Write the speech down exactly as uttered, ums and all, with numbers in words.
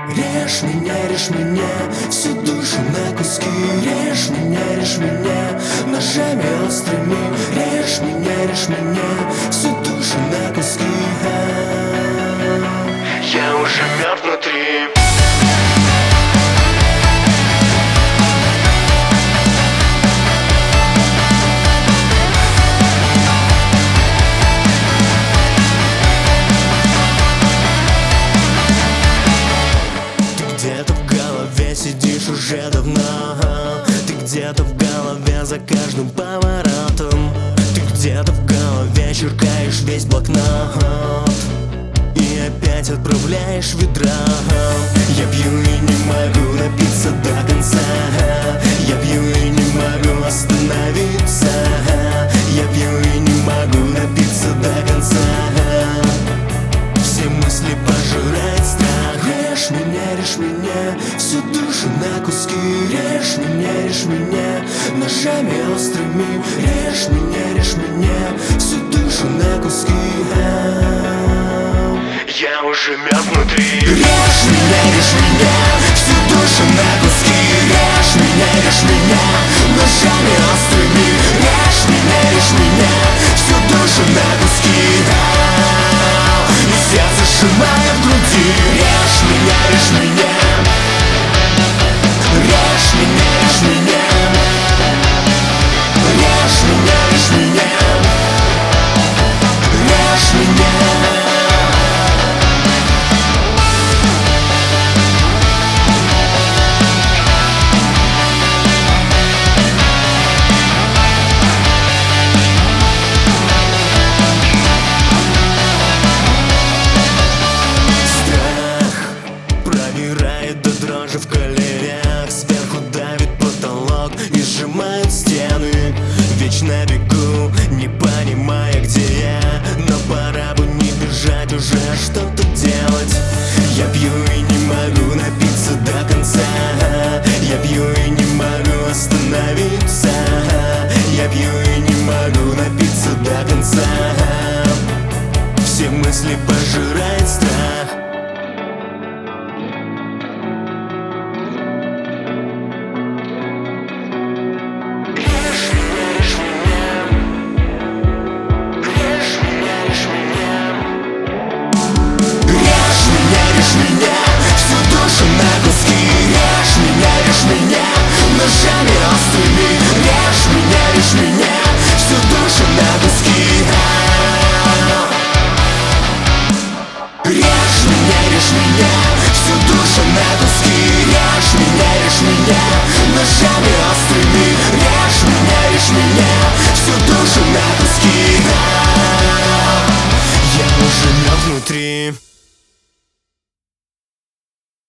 Режь меня, режь меня, всю душу на куски. Режь меня, режь меня, ножами острыми. Режь меня, режь меня, всю душу на куски. Я уже мертв внутри. Где-то в голове сидишь уже давно. Ты где-то в голове за каждым поворотом. Ты где-то в голове черкаешь весь блокнот и опять отправляешь ведра. Я пью и не могу напиться до конца. Я пью и не могу остановиться. Я пью и не могу напиться до конца. Все мысли пожирает страх. Режь меня, режь меня, всю душу на куски. Режь меня, режь меня, ножами острыми. Режь меня, режь меня, всю душу на куски. Я уже мертв внутри. Режь меня, режь меня, всю душу на куски. Режь меня, режь меня, ножами острыми. Режь меня, режь меня, всю душу на куски. И сердце сжимает в груди. Режь меня, режь меня. Режь меня, режь меня. Режь меня, режь меня. Режь меня. Пробирает до дрожи в коленях. Сверху давит потолок и сжимает стены. Вечно бегу, не понимая, где я. Но пора бы не бежать, уже что-то делать. Я пью и не могу напиться.